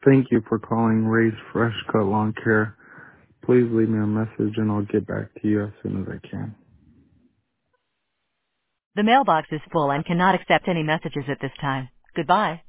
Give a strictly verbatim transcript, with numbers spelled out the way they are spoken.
Thank you for calling Ray's Fresh Cut Lawn Care. Please leave me a message and I'll get back to you as soon as I can. The mailbox is full and cannot accept any messages at this time. Goodbye.